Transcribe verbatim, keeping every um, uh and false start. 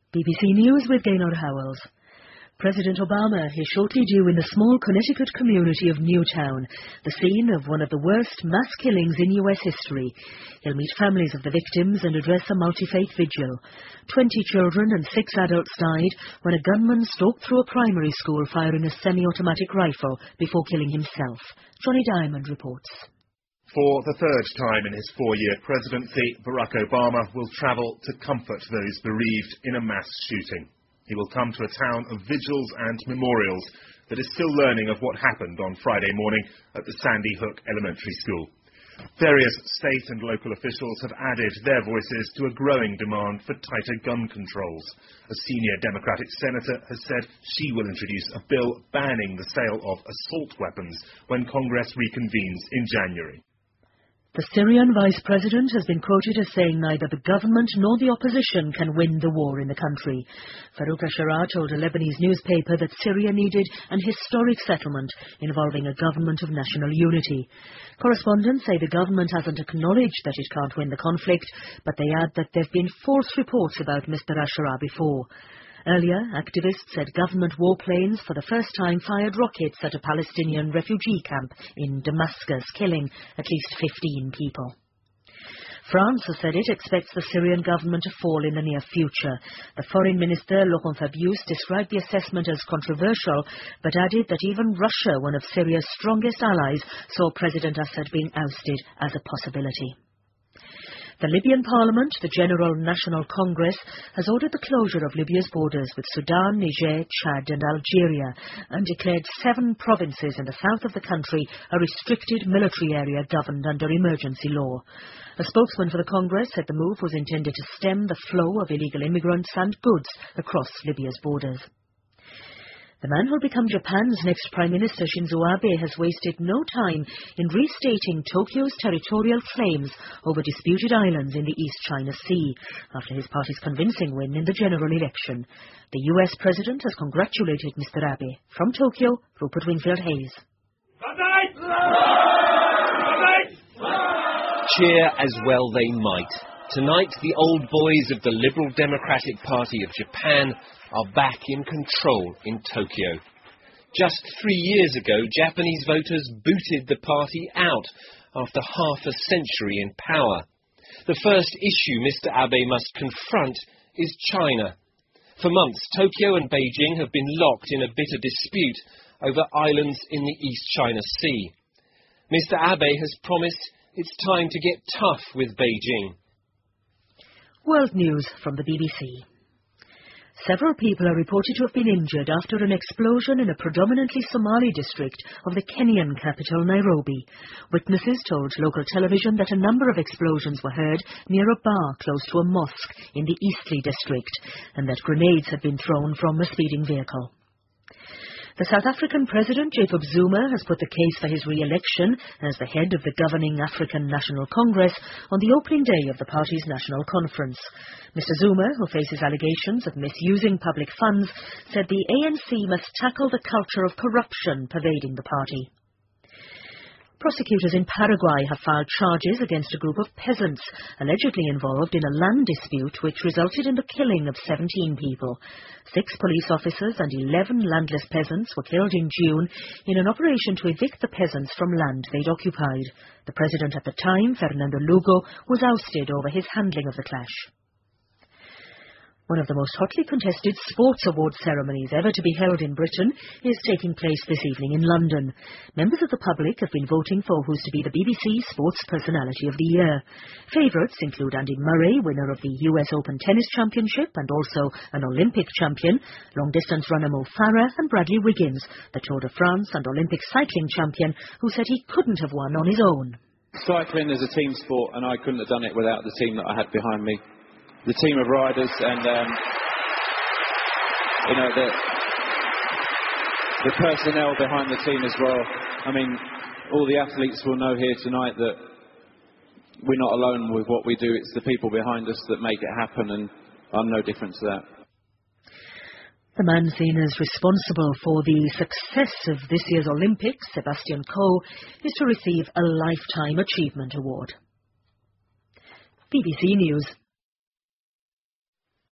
B B C News with Gaynor Howells. President Obama is shortly due in the small Connecticut community of Newtown, the scene of one of the worst mass killings in U S history. He'll meet families of the victims and address a multi-faith vigil. Twenty children and six adults died when a gunman stalked through a primary school firing a semi-automatic rifle before killing himself. Johnny Diamond reports. For the third time in his four-year presidency, Barack Obama will travel to comfort those bereaved in a mass shooting. He will come to a town of vigils and memorials that is still learning of what happened on Friday morning at the Sandy Hook Elementary School. Various state and local officials have added their voices to a growing demand for tighter gun controls. A senior Democratic senator has said she will introduce a bill banning the sale of assault weapons when Congress reconvenes in January. The Syrian vice president has been quoted as saying neither the government nor the opposition can win the war in the country. Farouk Ashara told a Lebanese newspaper that Syria needed an historic settlement involving a government of national unity. Correspondents say the government hasn't acknowledged that it can't win the conflict, but they add that there have been false reports about Mister Ashara before. Earlier, activists said government warplanes for the first time fired rockets at a Palestinian refugee camp in Damascus, killing at least fifteen people. France has said it expects the Syrian government to fall in the near future. The foreign minister, Laurent Fabius, described the assessment as controversial, but added that even Russia, one of Syria's strongest allies, saw President Assad being ousted as a possibility. The Libyan Parliament, the General National Congress, has ordered the closure of Libya's borders with Sudan, Niger, Chad and Algeria, and declared seven provinces in the south of the country a restricted military area governed under emergency law. A spokesman for the Congress said the move was intended to stem the flow of illegal immigrants and goods across Libya's borders. The man who will become Japan's next Prime Minister, Shinzo Abe, has wasted no time in restating Tokyo's territorial claims over disputed islands in the East China Sea after his party's convincing win in the general election. The U S President has congratulated Mister Abe. From Tokyo, Rupert Wingfield-Hayes. Cheer as well they might. Tonight, the old boys of the Liberal Democratic Party of Japan are back in control in Tokyo. Just three years ago, Japanese voters booted the party out after half a century in power. The first issue Mister Abe must confront is China. For months, Tokyo and Beijing have been locked in a bitter dispute over islands in the East China Sea. Mister Abe has promised it's time to get tough with Beijing. World News from the B B C. Several people are reported to have been injured after an explosion in a predominantly Somali district of the Kenyan capital, Nairobi. Witnesses told local television that a number of explosions were heard near a bar close to a mosque in the Eastleigh district, and that grenades had been thrown from a speeding vehicle. The South African President, Jacob Zuma, has put the case for his re-election as the head of the governing African National Congress on the opening day of the party's national conference. Mister Zuma, who faces allegations of misusing public funds, said the A N C must tackle the culture of corruption pervading the party. Prosecutors in Paraguay have filed charges against a group of peasants allegedly involved in a land dispute which resulted in the killing of seventeen people. Six police officers and eleven landless peasants were killed in June in an operation to evict the peasants from land they'd occupied. The president at the time, Fernando Lugo, was ousted over his handling of the clash. One of the most hotly contested sports awards ceremonies ever to be held in Britain is taking place this evening in London. Members of the public have been voting for who's to be the B B C Sports Personality of the Year. Favourites include Andy Murray, winner of the U S Open Tennis Championship and also an Olympic champion, long-distance runner Mo Farah, and Bradley Wiggins, the Tour de France and Olympic cycling champion, who said he couldn't have won on his own. Cycling is a team sport, and I couldn't have done it without the team that I had behind me. The team of riders and, um, you know, the, the personnel behind the team as well. I mean, all the athletes will know here tonight that we're not alone with what we do. It's the people behind us that make it happen, and I'm no different to that. The man seen as responsible for the success of this year's Olympics, Sebastian Coe, is to receive a Lifetime Achievement Award. B B C News.